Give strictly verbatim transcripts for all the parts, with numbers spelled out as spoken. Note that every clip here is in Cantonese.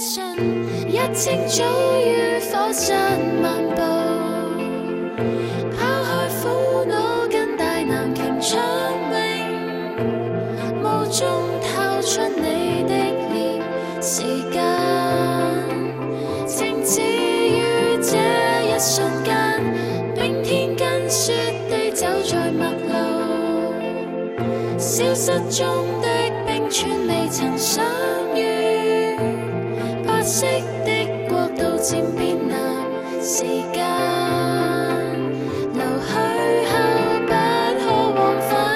信，一清早於火山漫步，拋開苦惱跟大南鯨暢泳，霧中透出你的臉，時間靜止於這一瞬間，冰天跟雪地走在陌路，消失中的冰川未曾相遇，白色的國度漸變藍，時間流去後不可往返。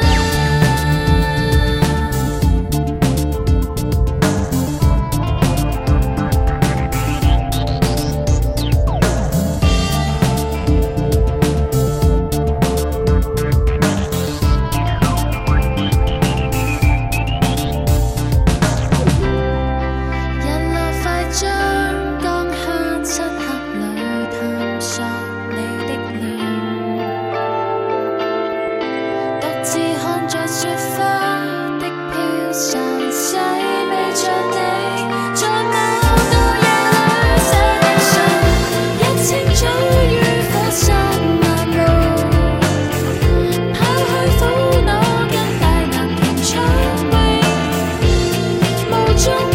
雪花的飄散，細微像你，在某個夜裏寫的信，一清早於火山漫步，拋去苦惱跟大南鯨暢泳，霧中